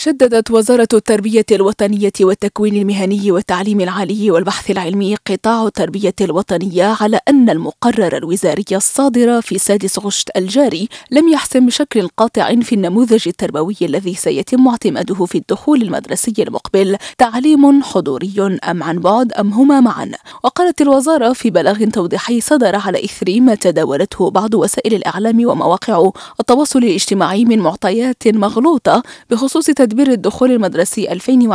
شددت وزارة التربية الوطنية والتكوين المهني والتعليم العالي والبحث العلمي قطاع التربية الوطنية على أن المقرر الوزاري الصادر في 6 غشت الجاري لم يحسم بشكل قاطع في النموذج التربوي الذي سيتم اعتماده في الدخول المدرسي المقبل تعليم حضوري أم عن بعد أم هما معا. وقالت الوزارة في بلاغ توضيحي صدر على إثر ما تداولته بعض وسائل الإعلام ومواقع التواصل الاجتماعي من معطيات مغلوطة بخصوص تدبير الدخول المدرسي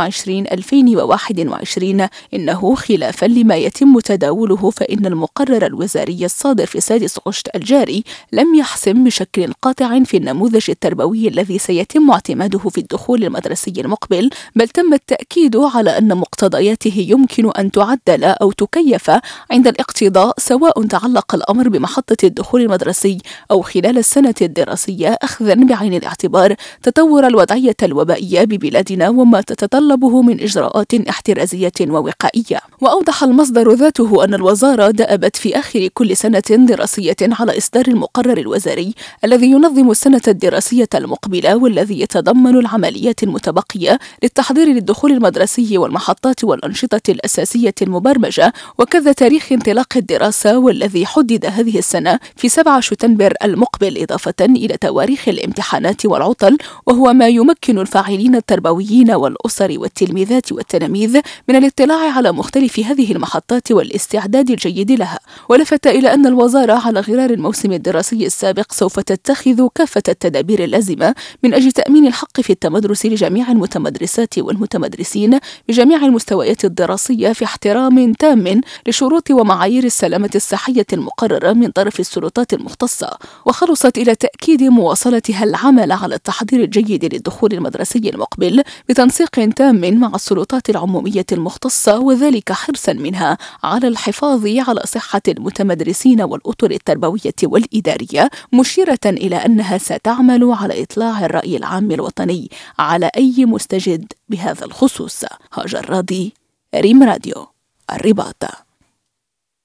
2020-2021 إنه خلافا لما يتم تداوله فإن المقرر الوزاري الصادر في 6 غشت الجاري لم يحسم بشكل قاطع في النموذج التربوي الذي سيتم اعتماده في الدخول المدرسي المقبل، بل تم التأكيد على أن مقتضياته يمكن أن تعدل أو تكيف عند الاقتضاء، سواء تعلق الأمر بمحطة الدخول المدرسي أو خلال السنة الدراسية، أخذا بعين الاعتبار تطور الوضعية الوبائية ببلادنا وما تتطلبه من إجراءات احترازية ووقائية. وأوضح المصدر ذاته أن الوزارة دأبت في آخر كل سنة دراسية على إصدار المقرر الوزاري الذي ينظم السنة الدراسية المقبلة، والذي يتضمن العمليات المتبقية للتحضير للدخول المدرسي والمحطات والأنشطة الأساسية المبرمجة، وكذا تاريخ انطلاق الدراسة والذي حدد هذه السنة في 7 شتنبر المقبل، إضافة إلى تواريخ الامتحانات والعطل، وهو ما يمكن الفاعلين التربويين والأسر والتلميذات والتلاميذ من الاطلاع على مختلف هذه المحطات والاستعداد الجيد لها. ولفت إلى أن الوزارة على غرار الموسم الدراسي السابق سوف تتخذ كافة التدابير اللازمة من أجل تأمين الحق في التمدرس لجميع المتمدرسات والمتمدرسين بجميع المستويات الدراسية في احترام تام لشروط ومعايير السلامة الصحية المقررة من طرف السلطات المختصة، وخلصت إلى تأكيد مواصلتها العمل على التحضير الجيد للدخول المدرسي المقبل بتنسيق تام مع السلطات العمومية المختصة، وذلك حرصا منها على الحفاظ على صحة المتمدرسين والأطر التربوية والإدارية، مشيرة إلى أنها ستعمل على إطلاع الرأي العام الوطني على أي مستجد بهذا الخصوص. هاجر راضي، ريم راديو، الرباط.